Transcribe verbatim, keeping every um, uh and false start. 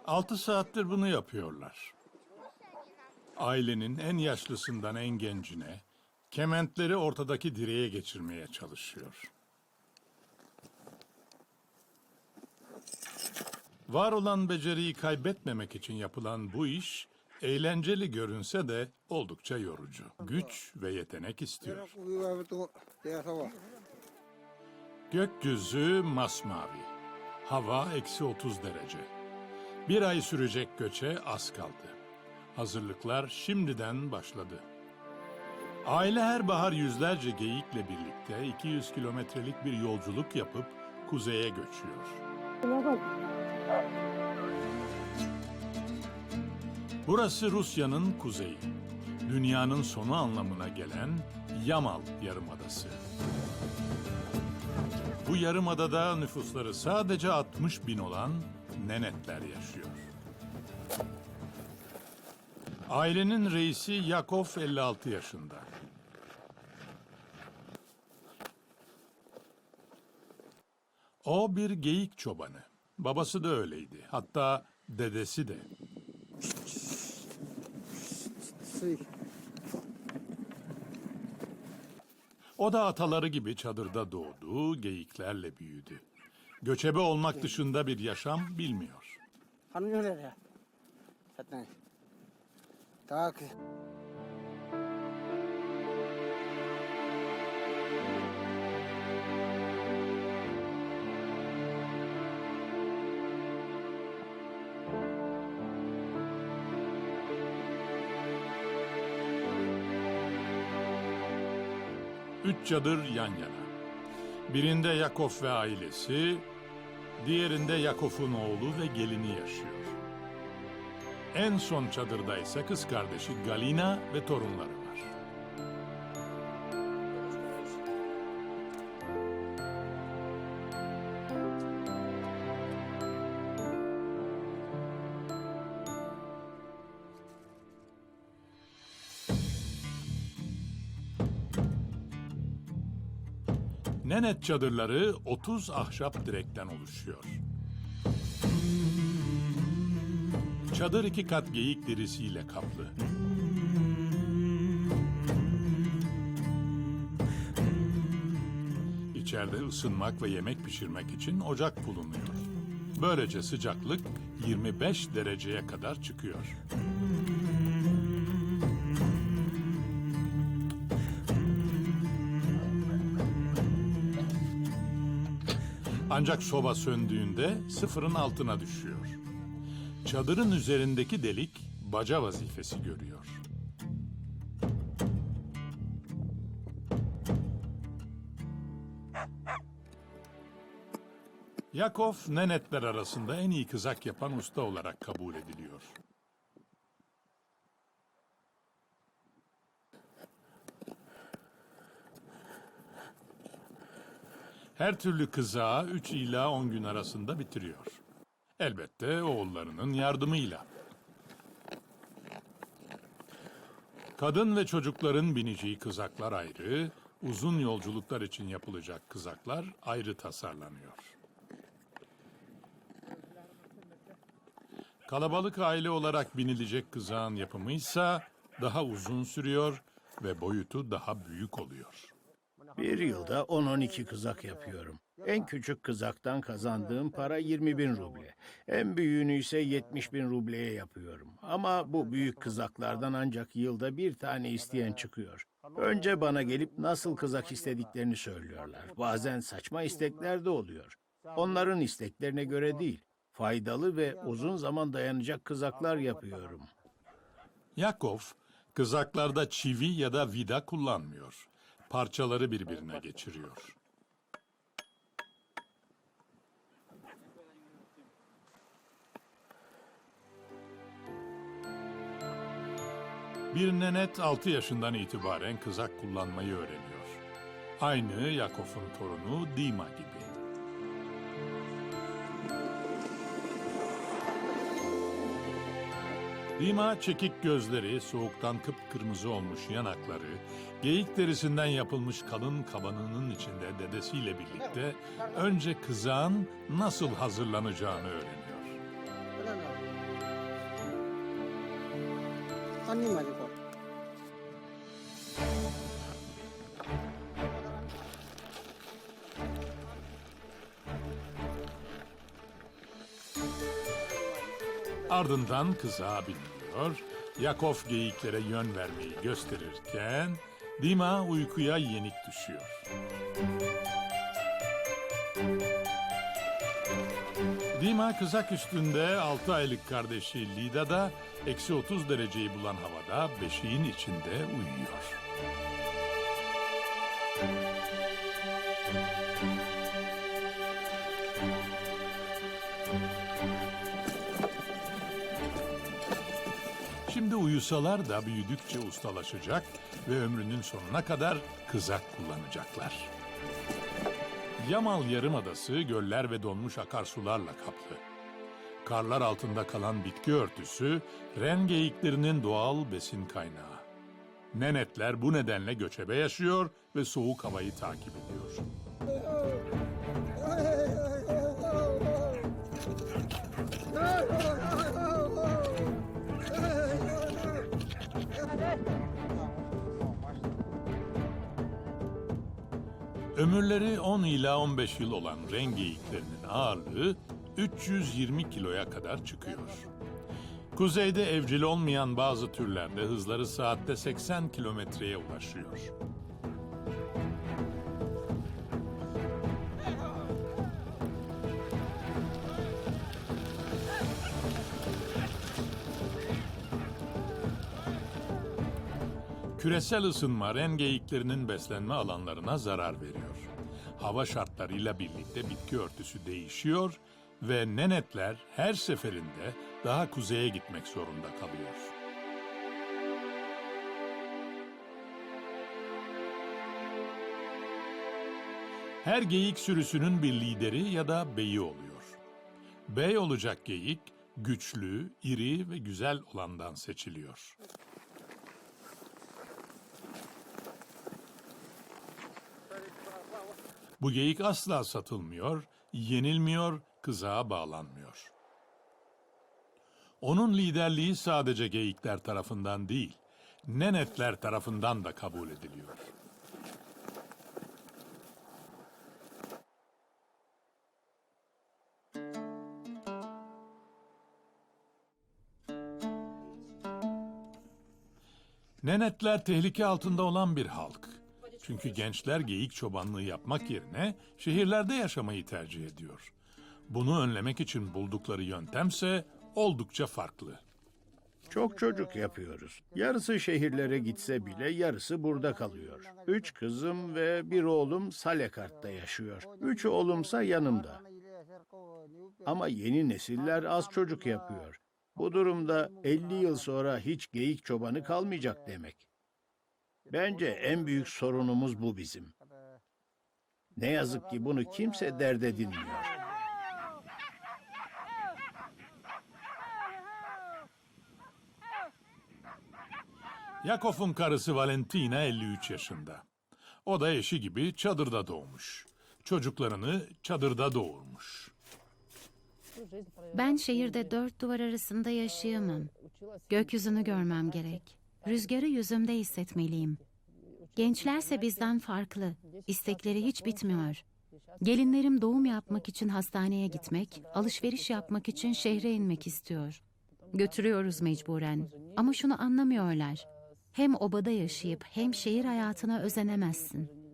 Altı saattir bunu yapıyorlar. Ailenin en yaşlısından en gencine kementleri ortadaki direğe geçirmeye çalışıyor. Var olan beceriyi kaybetmemek için yapılan bu iş eğlenceli görünse de oldukça yorucu. Güç ve yetenek istiyor. Gökyüzü masmavi. Hava eksi otuz derece. Bir ay sürecek göçe az kaldı. Hazırlıklar şimdiden başladı. Aile her bahar yüzlerce geyikle birlikte iki yüz kilometrelik bir yolculuk yapıp kuzeye göçüyor. Burası Rusya'nın kuzeyi. Dünyanın sonu anlamına gelen Yamal Yarımadası. Bu yarımadada nüfusları sadece altmış bin olan Nenetler yaşıyor. Ailenin reisi Yakov elli altı yaşında. O bir geyik çobanı. Babası da öyleydi. Hatta dedesi de. O da ataları gibi çadırda doğdu, geyiklerle büyüdü. Göçebe olmak dışında bir yaşam bilmiyor. Üç çadır yan yana. Birinde Yakov ve ailesi, diğerinde Yakov'un oğlu ve gelini yaşıyor. En son çadırda ise kız kardeşi Galina ve torunları var. Nenet çadırları otuz ahşap direkten oluşuyor. Çadır iki kat geyik derisiyle kaplı. İçeride ısınmak ve yemek pişirmek için ocak bulunuyor. Böylece sıcaklık yirmi beş dereceye kadar çıkıyor. Ancak soba söndüğünde sıfırın altına düşüyor. Çadırın üzerindeki delik baca vazifesi görüyor. Yakov, Nenetler arasında en iyi kızak yapan usta olarak kabul ediliyor. Her türlü kızağı üç ila on gün arasında bitiriyor. Elbette oğullarının yardımıyla. Kadın ve çocukların bineceği kızaklar ayrı, uzun yolculuklar için yapılacak kızaklar ayrı tasarlanıyor. Kalabalık aile olarak binilecek kızağın yapımı ise daha uzun sürüyor ve boyutu daha büyük oluyor. Bir yılda on on iki kızak yapıyorum. En küçük kızaktan kazandığım para yirmi bin ruble. En büyüğünü ise yetmiş bin rubleye yapıyorum. Ama bu büyük kızaklardan ancak yılda bir tane isteyen çıkıyor. Önce bana gelip nasıl kızak istediklerini söylüyorlar. Bazen saçma istekler de oluyor. Onların isteklerine göre değil, faydalı ve uzun zaman dayanacak kızaklar yapıyorum. Yakov, kızaklarda çivi ya da vida kullanmıyor. Parçaları birbirine geçiriyor. Bir nenet altı yaşından itibaren kızak kullanmayı öğreniyor. Aynı Yakov'un torunu Dima gibi. Dima çekik gözleri, soğuktan kıpkırmızı olmuş yanakları, geyik derisinden yapılmış kalın kabanının içinde dedesiyle birlikte önce kızağın nasıl hazırlanacağını öğreniyor. Tani Mariko. Ardından kızağa biniyor, Yakov geyiklere yön vermeyi gösterirken Dima uykuya yenik düşüyor. Dima kızak üstünde altı aylık kardeşi Lida da eksi otuz dereceyi bulan havada beşiğin içinde uyuyor. Şimdi uyusalar da büyüdükçe ustalaşacak ve ömrünün sonuna kadar kızak kullanacaklar. Yamal Yarımadası göller ve donmuş akarsularla kaplı. Karlar altında kalan bitki örtüsü ren geyiklerinin doğal besin kaynağı. Nenetler bu nedenle göçebe yaşıyor ve soğuk havayı takip ediyor. Ömürleri on ila on beş yıl olan ren geyiklerinin ağırlığı üç yüz yirmi kiloya kadar çıkıyor. Kuzeyde evcil olmayan bazı türlerde hızları saatte seksen kilometreye ulaşıyor. Küresel ısınma ren geyiklerinin beslenme alanlarına zarar veriyor. Hava şartlarıyla birlikte bitki örtüsü değişiyor ve nenetler her seferinde daha kuzeye gitmek zorunda kalıyor. Her geyik sürüsünün bir lideri ya da beyi oluyor. Bey olacak geyik güçlü, iri ve güzel olandan seçiliyor. Bu geyik asla satılmıyor, yenilmiyor, kızağa bağlanmıyor. Onun liderliği sadece geyikler tarafından değil, nenetler tarafından da kabul ediliyor. Nenetler tehlike altında olan bir halk. Çünkü gençler geyik çobanlığı yapmak yerine şehirlerde yaşamayı tercih ediyor. Bunu önlemek için buldukları yöntemse oldukça farklı. Çok çocuk yapıyoruz. Yarısı şehirlere gitse bile yarısı burada kalıyor. Üç kızım ve bir oğlum Salekart'ta yaşıyor. Üç oğlumsa yanımda. Ama yeni nesiller az çocuk yapıyor. Bu durumda elli yıl sonra hiç geyik çobanı kalmayacak demek. Bence en büyük sorunumuz bu bizim. Ne yazık ki bunu kimse dert edinmiyor. Yakov'un karısı Valentina elli üç yaşında. O da eşi gibi çadırda doğmuş. Çocuklarını çadırda doğurmuş. Ben şehirde dört duvar arasında yaşayamam. Gökyüzünü görmem gerek. Rüzgarı yüzümde hissetmeliyim. Gençlerse bizden farklı. İstekleri hiç bitmiyor. Gelinlerim doğum yapmak için hastaneye gitmek, alışveriş yapmak için şehre inmek istiyor. Götürüyoruz mecburen. Ama şunu anlamıyorlar. Hem obada yaşayıp hem şehir hayatına özenemezsin.